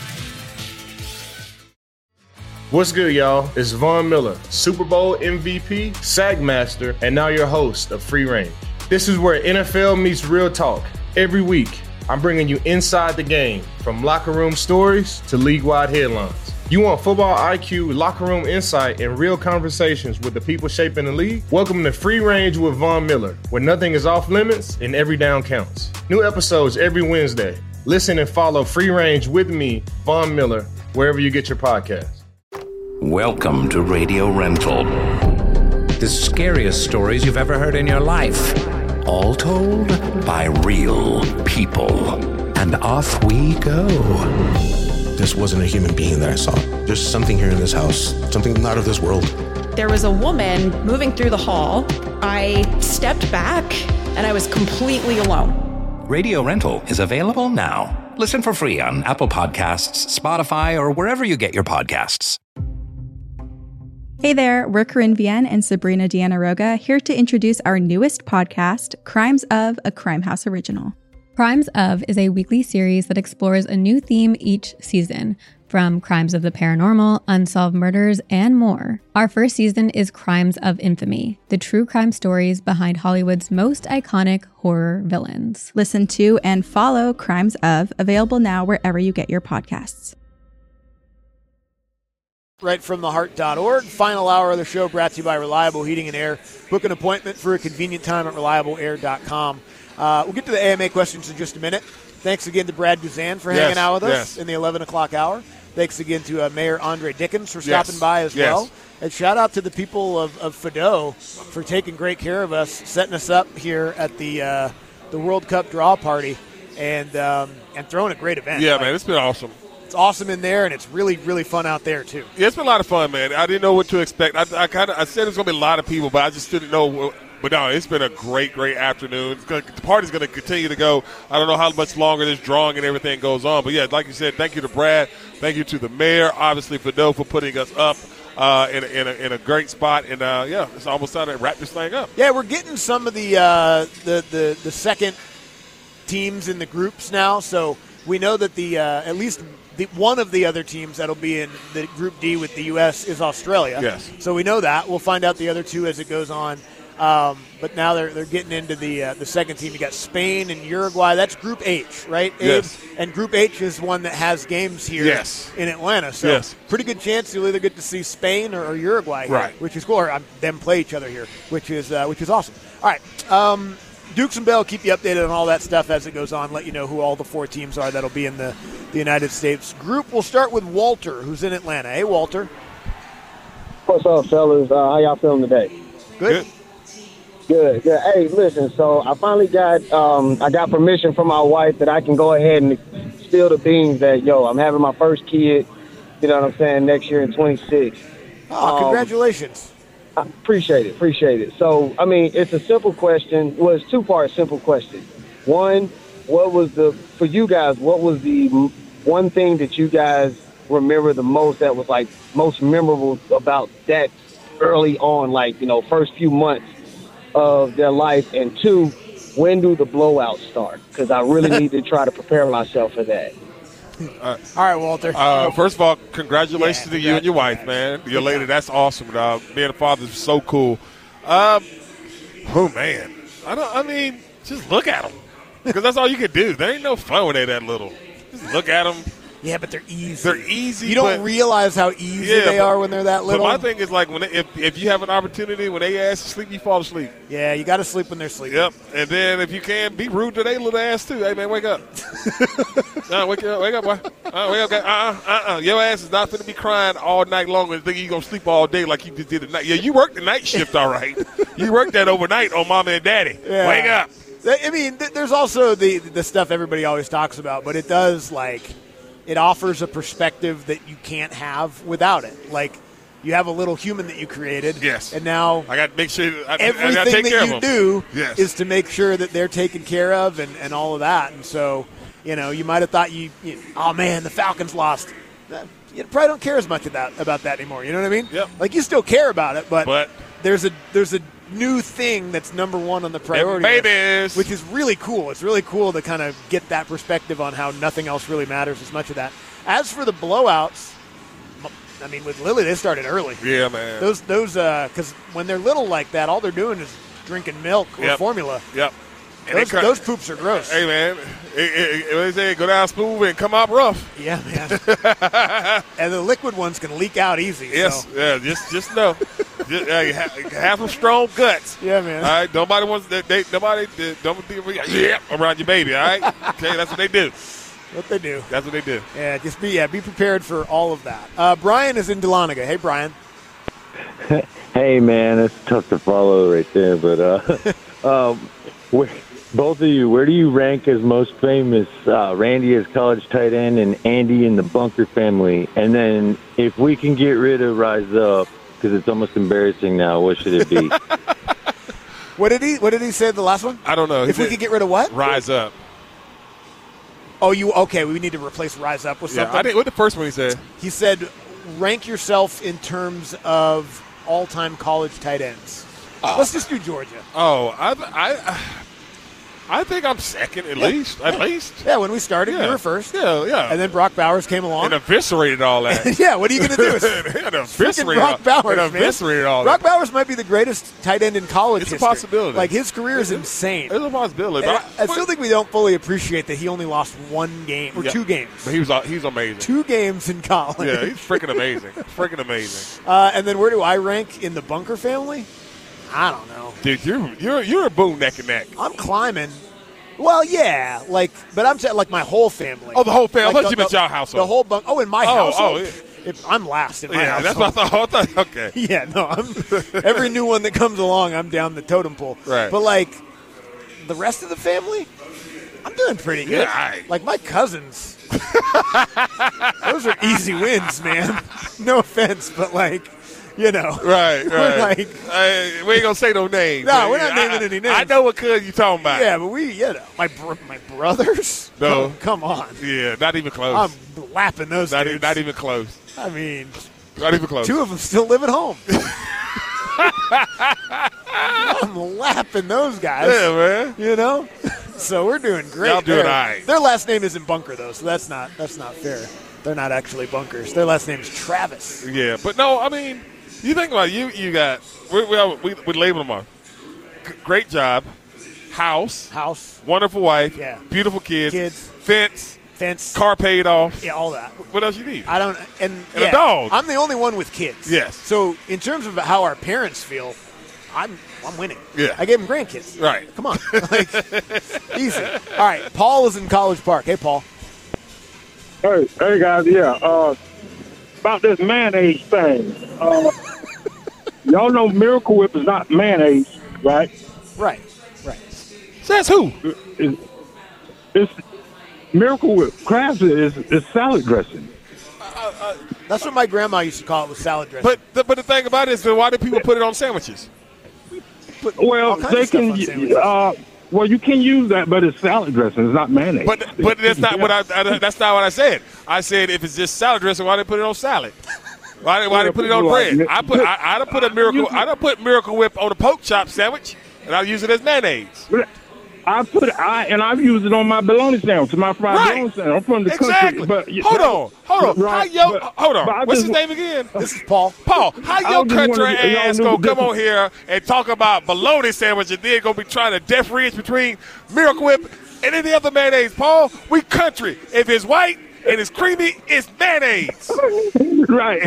C: What's good, y'all? It's Von Miller, Super Bowl MVP, Sagmaster, and now your host of Free Range. This is where NFL meets real talk. Every week, I'm bringing you inside the game, from locker room stories to league-wide headlines. You want football IQ, locker room insight, and real conversations with the people shaping the league? Welcome to Free Range with Von Miller, where nothing is off limits and every down counts. New episodes every Wednesday. Listen and follow Free Range with me, Von Miller, wherever you get your podcasts.
D: Welcome to Radio Rental. The scariest stories you've ever heard in your life. All told by real people. And off we go.
E: This wasn't a human being that I saw. There's something here in this house, something not of this world.
F: There was a woman moving through the hall. I stepped back and I was completely alone.
D: Radio Rental is available now. Listen for free on Apple Podcasts, Spotify, or wherever you get your podcasts.
J: Hey there, we're Corinne Vienne and Sabrina Deanna Roga here to introduce our newest podcast, Crimes of, a Crime House original.
K: Crimes of is a weekly series that explores a new theme each season, from crimes of the paranormal, unsolved murders, and more. Our first season is Crimes of Infamy, the true crime stories behind Hollywood's most iconic horror villains.
J: Listen to and follow Crimes of, available now wherever you get your podcasts.
G: Rightfromtheheart.org. Final hour of the show brought to you by Reliable Heating and Air. Book an appointment for a convenient time at reliableair.com. We'll get to the AMA questions in just a minute. Thanks again to Brad Guzan for hanging out with us in the 11 o'clock hour. Thanks again to Mayor Andre Dickens for stopping by as well. And shout out to the people of Fido for taking great care of us, setting us up here at the World Cup draw party, and throwing a great event.
H: Yeah, man, it's been awesome.
G: It's awesome in there, and it's really, really fun out there, too.
H: Yeah, it's been a lot of fun, man. I didn't know what to expect. I said there's going to be a lot of people, but I just didn't know. But no, it's been a great, great afternoon. The party's going to continue to go. I don't know how much longer this drawing and everything goes on. But, yeah, like you said, thank you to Brad. Thank you to the mayor, obviously, Fido, for putting us up in a great spot. And, it's almost time to wrap this thing up.
G: Yeah, we're getting some of the second teams in the groups now. So we know that at least one of the other teams that'll be in the Group D with the U.S. is Australia.
H: Yes.
G: So we know that. We'll find out the other two as it goes on. But now they're getting into the second team. You got Spain and Uruguay. That's Group H, right?
H: Yes.
G: And Group H is one that has games here in Atlanta. So pretty good chance you'll either get to see Spain or Uruguay here, which is cool. Or them play each other here, which is awesome. All right. Dukes and Bell keep you updated on all that stuff as it goes on, let you know who all the four teams are that'll be in the United States group. We'll start with Walter, who's in Atlanta. Hey, Walter.
M: What's up, fellas? How y'all feeling today?
G: Good.
M: Good. Hey, listen, so I finally got permission from my wife that I can go ahead and spill the beans that, I'm having my first kid, you know what I'm saying, next year in 26.
G: Oh, congratulations.
M: I appreciate it. So, I mean, it's a simple question. Well, it's two-part simple question. One, for you guys, what was the one thing that you guys remember the most that was, like, most memorable about that early on, like, first few months of their life? And two, when do the blowouts start? Because I really need to try to prepare myself for that.
G: All right, Walter.
H: First of all, congratulations to you and your wife, man. Your lady, that's awesome, dog. Being a father is so cool. Man. I mean, just look at them. Because that's all you can do. There ain't no fun when they're that little. Just look at them.
G: Yeah, but they're easy.
H: They're easy.
G: You don't realize how easy they are when they're that little.
H: But my thing is, like, if you have an opportunity, when they ask to sleep, you fall asleep.
G: Yeah, you got to sleep when they're sleeping.
H: Yep. And then if you can, be rude to their little ass, too. Hey, man, wake up. Wake up, boy. Wake up. Your ass is not going to be crying all night long and think you're going to sleep all day like you just did at night. Yeah, you worked the night shift all right. You worked that overnight on Mama and Daddy. Yeah. Wake up.
G: I mean, there's also the stuff everybody always talks about, but it does, like – it offers a perspective that you can't have without it. Like, You have a little human that you created.
H: Yes.
G: And now
H: I got to make sure
G: everything
H: I take care
G: that you
H: of
G: do
H: yes.
G: is to make sure that they're taken care of and all of that. And so, you might have thought oh man, the Falcons lost. You probably don't care as much about that anymore. You know what I mean?
H: Yep.
G: Like, you still care about it, but there's a new thing that's number one on the priority list, which is really cool. It's really cool to kind of get that perspective on how nothing else really matters as much of that. As for the blowouts, I mean, with Lily, they started early.
H: Yeah, man.
G: Those because when they're little like that, all they're doing is drinking milk or formula.
H: Yep.
G: Those poops are gross.
H: Hey, man, they say go down smooth and come out rough.
G: Yeah, man. And the liquid ones can leak out easy.
H: Yes,
G: so.
H: yeah. Just know, have some strong guts.
G: Yeah, man.
H: All right, nobody wants around your baby. All right, okay, that's what they do.
G: What they do.
H: That's what they do.
G: Yeah, just be prepared for all of that. Brian is in Dahlonega. Hey, Brian.
N: Hey, man, it's tough to follow right there, but both of you, where do you rank as most famous? Randy as college tight end and Andy in the Bunker family. And then if we can get rid of Rise Up, because it's almost embarrassing now, what should it be?
G: What did he say the last one?
H: I don't know.
G: If we could get rid of what?
H: Rise Up.
G: Oh, okay, we need to replace Rise Up with something?
H: I think what the first one he said?
G: He said rank yourself in terms of all-time college tight ends. Let's just do Georgia.
H: Oh, I think I'm second at least. At least.
G: Yeah, when we started, you were first.
H: Yeah.
G: And then Brock Bowers came along.
H: And eviscerated all that.
G: Yeah, what are you going to do?
H: Eviscerated all that.
G: Brock Bowers might be the greatest tight end in college
H: history.
G: It's a
H: possibility.
G: Like, his career is insane.
H: It's a possibility.
G: But I still think we don't fully appreciate that he only lost one game or 2 games.
H: But he's amazing.
G: 2 games in college.
H: Yeah, he's freaking amazing.
G: And then where do I rank in the Bunker family? I don't know.
H: Dude, you're a boom neck and neck.
G: I'm climbing. Well, yeah, but I'm saying my whole family.
H: Oh, the whole family. I thought you meant y'all household.
G: The whole bunk. Oh, in my household.
H: Yeah.
G: I'm last in my household.
H: That's what I thought. Okay.
G: Yeah, no, every new one that comes along, I'm down the totem pole.
H: Right.
G: But the rest of the family, I'm doing pretty good.
H: Yeah,
G: like my cousins. Those are easy wins, man. No offense, but
H: Right.
G: we ain't
H: gonna say no names.
G: No, we're not naming any names.
H: I know what cousin you talking about.
G: Yeah, but my brothers.
H: No,
G: come on.
H: Yeah, not even close.
G: I'm lapping those. Dudes.
H: Not even close.
G: I mean,
H: not even close.
G: 2 of them still live at home. I'm lapping those guys.
H: Yeah, man.
G: So we're doing great.
H: Y'all doing all right.
G: Their last name isn't Bunker though, so that's not fair. They're not actually Bunkers. Their last name is Travis.
H: Yeah, but no, I mean, you think about it, you got we label them on. Great job, house, wonderful wife, beautiful kids, fence, car paid off.
G: Yeah, all that.
H: What else you need?
G: I don't and
H: a dog.
G: I'm the only one with kids.
H: Yes.
G: So in terms of how our parents feel, I'm winning.
H: Yeah.
G: I gave them grandkids.
H: Right.
G: Come on. Easy. All right. Paul is in College Park. Hey, Paul.
O: Hey guys. Yeah. About this mayonnaise thing. Y'all know Miracle Whip is not mayonnaise, right?
G: Right.
H: Says who?
O: It's Miracle Whip. Kraft is salad dressing.
G: That's what my grandma used to call it, was salad dressing.
H: But the thing about it is, why do people put it on sandwiches?
O: Well, they can. Well, you can use that, but it's salad dressing. It's not mayonnaise.
H: But that's not what that's not what I said. I said if it's just salad dressing, why they put it on salad? Why they put it on bread? I'd put Miracle Whip on a pork chop sandwich, and I'd use it as mayonnaise.
O: I've used it on my bologna sandwich, my fried bologna sandwich. I'm from the country. But,
H: hold on.
O: Right,
H: hold on. What's his name again?
G: This is Paul.
H: How your country ass gonna come on here and talk about bologna sandwich and then gonna be trying to differentiate between Miracle Whip and any other mayonnaise? Paul, we country. If it's white and it's creamy, it's mayonnaise.
O: Right.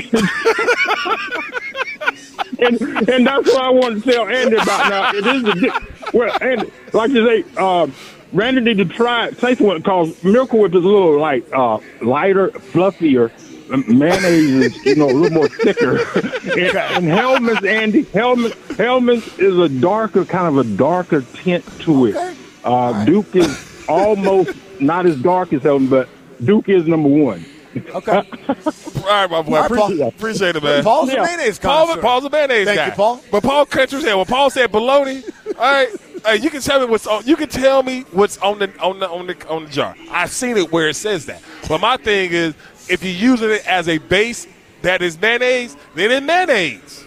O: and that's what I wanted to tell Andy about now. It is Andy, like you say, Randy need to try it. Taste one because Miracle Whip is a little lighter, fluffier. Mayonnaise is, a little more thicker. and Hellman's, Andy, Hellman's is a darker tint to it.
G: Okay.
O: Duke is almost not as dark as Hellman, but Duke is number 1.
G: Okay.
H: All right, my boy.
G: All right, Paul.
H: Appreciate it, man.
G: Paul's a mayonnaise connoisseur.
H: Paul's a mayonnaise guy.
G: Thank you, Paul.
H: But Paul country said, when Paul said bologna, all right, hey, you can tell me what's on. You can tell me what's on the jar. I've seen it where it says that. But my thing is, if you're using it as a base that is mayonnaise, then it's mayonnaise.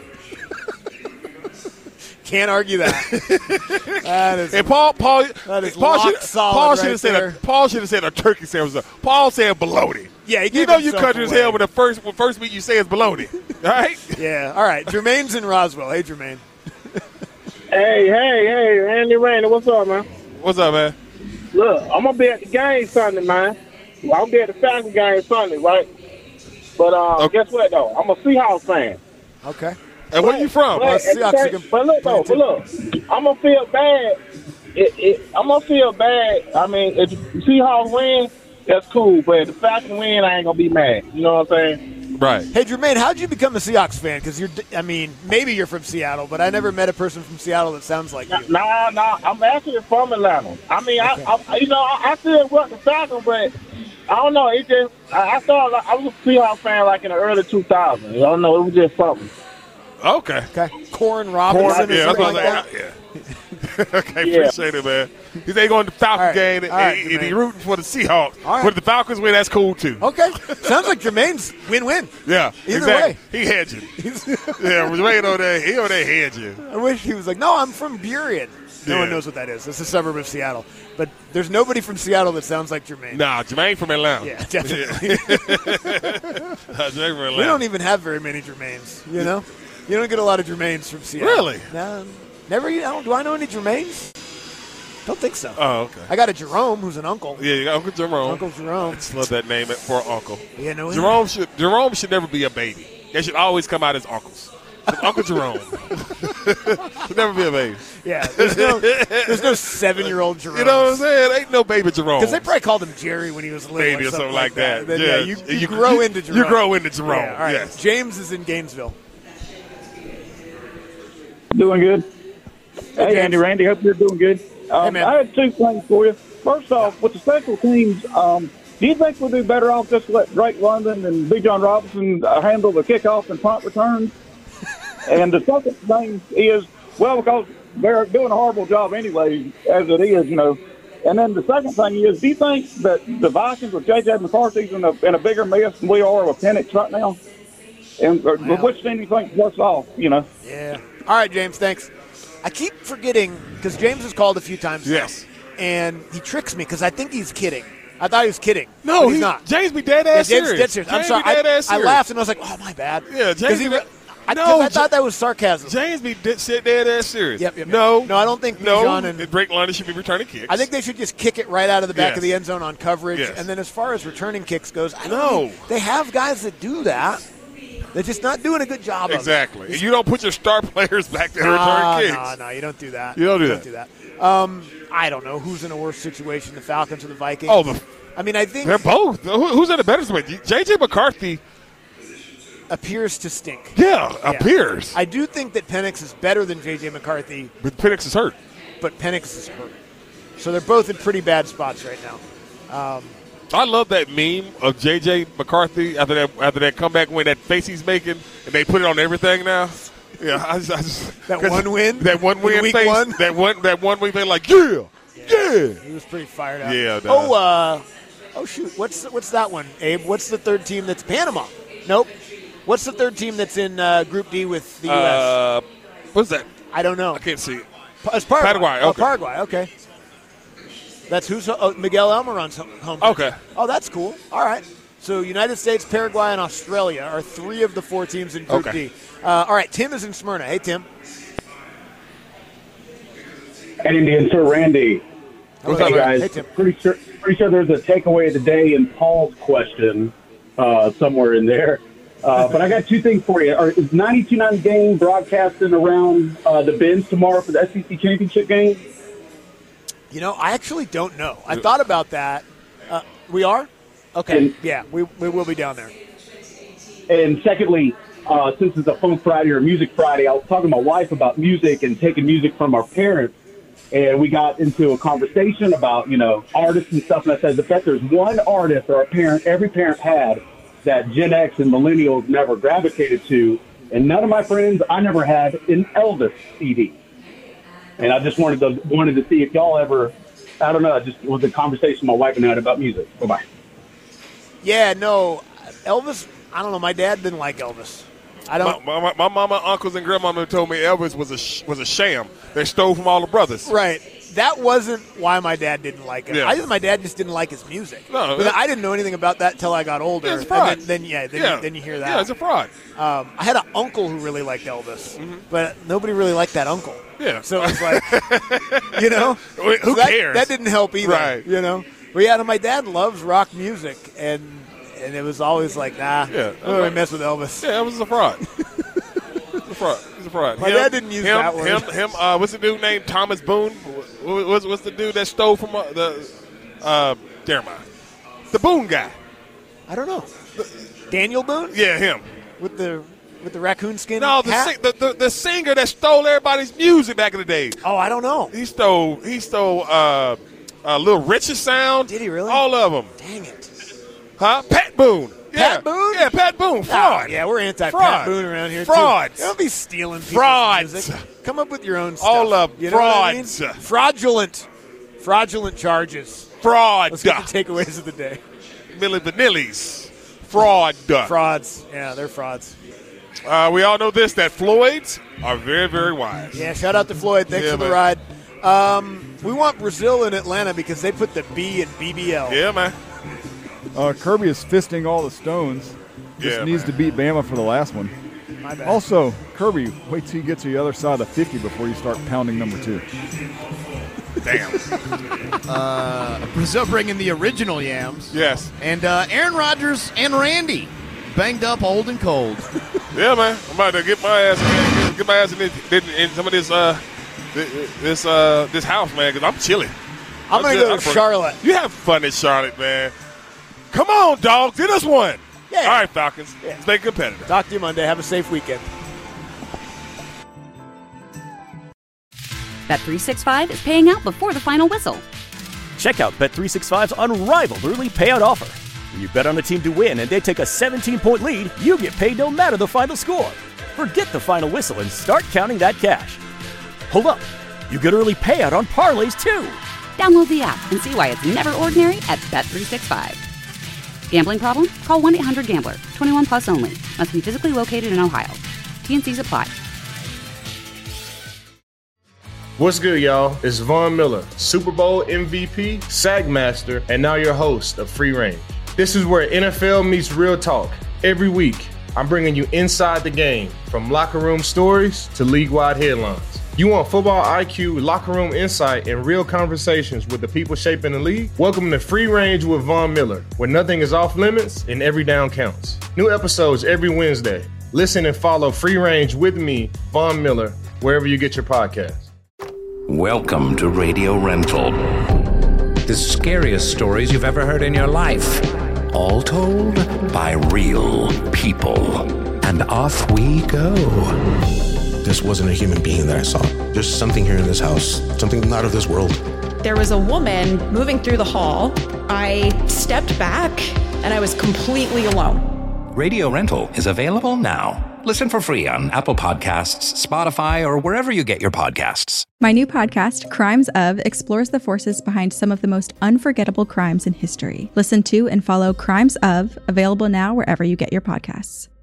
G: Can't argue that. That is.
H: And Paul
G: should have
H: said Paul should have said a turkey sandwich. Paul said bologna.
G: Yeah,
H: you know you country as hell when the first meat you say is bologna, all right?
G: Yeah. All right. Jermaine's in Roswell. Hey, Jermaine.
O: Hey, Randy, what's up, man?
H: What's up, man?
O: Look, I'm gonna be at the game Sunday, man. Well, I'm gonna be at the Falcons game Sunday, right? But guess what though? I'm a Seahawks fan.
G: Okay.
H: And where you from?
O: But look, I'm gonna feel bad. I'm gonna feel bad. I mean, if the Seahawks win, that's cool. But if the Falcons win, I ain't gonna be mad. You know what I'm saying?
H: Right.
G: Hey, Jermaine, how'd you become a Seahawks fan? Because maybe you're from Seattle, but I never met a person from Seattle that sounds like you.
O: Nah. I'm actually from Atlanta. I mean, I still work the Falcons, but I don't know. It just I thought I was a Seahawks fan like in the early 2000s. I don't know. It was just something.
H: Okay.
G: Corn Robinson.
H: Yeah, that's what I was like. Okay, appreciate it, man. He's going to the Falcons game, and he's rooting for the Seahawks. But if the Falcons win, that's cool, too.
G: Okay. Sounds like Jermaine's win-win.
H: Yeah,
G: Either
H: exactly.
G: way.
H: He hedging. Yeah, Jermaine over there. He over there hedging.
G: I wish he was like, no, I'm from Burien. No one knows what that is. It's a suburb of Seattle. But there's nobody from Seattle that sounds like Jermaine.
H: Nah, Jermaine from Atlanta.
G: Yeah, definitely.
H: Jermaine from Atlanta.
G: We don't even have very many Jermaines, you know? You don't get a lot of Jermaines from Seattle.
H: Really?
G: No, never. Do I know any Jermaines? Don't think so.
H: Oh, okay.
G: I got a Jerome who's an uncle.
H: Yeah, you got Uncle Jerome.
G: Uncle Jerome.
H: I just love that name for an uncle.
G: Yeah, no.
H: Jerome should never be a baby. They should always come out as uncles. Uncle Jerome should never be a baby.
G: Yeah, there's no 7-year-old Jerome.
H: You know what I'm saying? Ain't no baby Jerome.
G: Because they probably called him Jerry when he was little,
H: baby or something like that.
G: Then,
H: yeah,
G: you grow into Jerome.
H: You grow into Jerome.
G: Yeah, all right.
H: Yes.
G: James is in Gainesville.
P: Doing good. Hey, Andy, Randy, hope you're doing good.
G: Hey, man.
P: I have 2 things for you. First off, with the special teams, do you think we'll do better off just to let Drake London and B. John Robinson handle the kickoff and punt returns? And the second thing is, well, because they're doing a horrible job anyway, as it is, you know. And then the second thing is, do you think that the Vikings with J.J. McCarthy's in a bigger mess than we are with Penix right now? And which team do you think is worse off, you know?
G: Yeah. All right, James, thanks. I keep forgetting, because James has called a few times now, and he tricks me because I think he's kidding. I thought he was kidding.
H: No,
G: but he's not.
H: James be dead-ass
G: James
H: serious.
G: Dead serious. I'm sorry. I laughed, and I was like, oh, my bad.
H: Yeah, James
G: I thought that was sarcasm.
H: James be dead-ass serious.
G: Yep.
H: No,
G: I don't think Bijan and
H: Drake London should be returning kicks.
G: I think they should just kick it right out of the back of the end zone on coverage.
H: Yes.
G: And then as far as returning kicks goes, I don't know. They have guys that do that. They're just not doing a good job
H: exactly.
G: of it.
H: And you don't put your star players back there returning kicks.
G: No, you don't do that.
H: You don't do
G: that. I don't know who's in a worse situation, the Falcons or the Vikings. I mean, I think
H: they're both. Who's in a better situation? J.J. McCarthy
G: appears to stink.
H: Yeah, appears.
G: I do think that Penix is better than J.J. McCarthy.
H: But Penix is hurt.
G: But Penix is hurt. So they're both in pretty bad spots right now.
H: I love that meme of J.J. McCarthy after that comeback win, that face he's making, and they put it on everything now. Yeah, I just
G: that one win,
H: week
G: face,
H: one, that one week they're like, yeah.
G: He was pretty fired up.
H: Yeah.
G: Oh shoot, what's that one, Abe? What's the third team that's Panama? Nope. What's the third team that's in Group D with the U.S.?
H: What's that?
G: I don't know.
H: I can't see it.
G: It's Paraguay.
H: Paraguay.
G: Oh,
H: Okay.
G: Paraguay. Okay. That's Miguel Almiron's home.
H: Okay.
G: Oh, that's cool. All right. So United States, Paraguay, and Australia are 3 of the 4 teams in Group D. All right. Tim is in Smyrna. Hey, Tim.
P: Andy and Sir Randy.
G: What's up,
P: guys?
G: Hey, Tim.
P: Pretty sure there's a takeaway of the day in Paul's question somewhere in there. But I got 2 things for you. Is 92.9 game broadcasting around the Benz tomorrow for the SEC championship game?
G: You know, I actually don't know. I thought about that. We are? Okay. We will be down there.
P: And secondly, since it's a Fun Friday or Music Friday, I was talking to my wife about music and taking music from our parents. And we got into a conversation about, artists and stuff. And I said, I bet there's one artist or a parent, every parent had that Gen X and millennials never gravitated to. And none of my friends, I never had an Elvis CD. And I just wanted to see if y'all ever, I don't know, it just was a conversation my wife and I had about music. Bye-bye.
G: Yeah, no, Elvis, I don't know. My dad didn't like Elvis. I don't.
H: My mama, uncles, and grandmama told me Elvis was a sham. They stole from all the brothers.
G: Right. That wasn't why my dad didn't like it.
H: Yeah.
G: I think my dad just didn't like his music.
H: No,
G: but I didn't know anything about that until I got older.
H: Yeah, it's a fraud.
G: And then you hear that.
H: Yeah, it's a fraud.
G: I had an uncle who really liked Elvis, but nobody really liked that uncle.
H: Yeah.
G: So it's like, you know,
H: who cares?
G: That didn't help either.
H: Right.
G: You know. But yeah, my dad loves rock music, and it was always like, nah,
H: Yeah.
G: I don't really mess with Elvis.
H: Yeah, Elvis is a fraud. He's a fraud.
G: My dad didn't use that word.
H: What's the dude named Thomas Boone? What's the dude that stole from never mind. The Boone guy.
G: I don't know. Daniel Boone?
H: Yeah, him.
G: With the raccoon skin
H: No,
G: hat?
H: the singer that stole everybody's music back in the day.
G: Oh, I don't know.
H: He stole Little Rich's sound.
G: Did he really?
H: All of them.
G: Dang it.
H: Huh? Pat Boone.
G: Pat Boone?
H: Yeah, Pat Boone. Fraud.
G: Yeah, we're anti-Pat
H: Fraud.
G: Boone around here,
H: Frauds.
G: too. Don't be stealing people's
H: Frauds.
G: music. Come up with your own stuff.
H: All of
G: you know
H: frauds.
G: What I mean? Fraudulent charges.
H: Fraud.
G: Let's get the takeaways of the day.
H: Milli Vanilli's. Fraud.
G: Frauds. Yeah, they're frauds.
H: We all know this, that Floyds are very, very wise.
G: Yeah, shout out to Floyd. Thanks for the ride. We want Brazil in Atlanta because they put the B in BBL.
H: Yeah, man.
Q: Kirby is fisting all the stones. Just needs to beat Bama for the last one.
G: My bad.
Q: Also, Kirby, wait till you get to the other side of the 50 before you start pounding number 2.
H: Damn.
R: Brazil bringing the original yams.
H: Yes.
R: And Aaron Rodgers and Randy banged up, old and cold.
H: Yeah, man. I'm about to get my ass in some of this house, man, because I'm chilling.
G: I'm going to go to Charlotte.
H: You have fun in Charlotte, man. Come on, dog. Get us one.
G: Yeah.
H: All right, Falcons. Stay competitive.
G: Talk to you Monday. Have a safe weekend.
A: Bet365 is paying out before the final whistle.
B: Check out Bet365's unrivaled early payout offer. When you bet on a team to win and they take a 17-point lead, you get paid no matter the final score. Forget the final whistle and start counting that cash. Hold up. You get early payout on parlays, too.
A: Download the app and see why it's never ordinary at Bet365. Gambling problem? Call 1-800-GAMBLER. 21 plus only. Must be physically located in Ohio. T&Cs apply.
C: What's good, y'all? It's Von Miller, Super Bowl MVP, Sagmaster, and now your host of Free Range. This is where NFL meets real talk. Every week, I'm bringing you inside the game, from locker room stories to league-wide headlines. You want football IQ, locker room insight, and real conversations with the people shaping the league? Welcome to Free Range with Von Miller, where nothing is off limits and every down counts. New episodes every Wednesday. Listen and follow Free Range with me, Von Miller, wherever you get your podcasts.
D: Welcome to Radio Rental. The scariest stories you've ever heard in your life. All told by real people. And off we go.
E: This wasn't a human being that I saw. There's something here in this house, something not of this world.
F: There was a woman moving through the hall. I stepped back, and I was completely alone.
D: Radio Rental is available now. Listen for free on Apple Podcasts, Spotify, or wherever you get your podcasts.
J: My new podcast, Crimes Of, explores the forces behind some of the most unforgettable crimes in history. Listen to and follow Crimes Of, available now wherever you get your podcasts.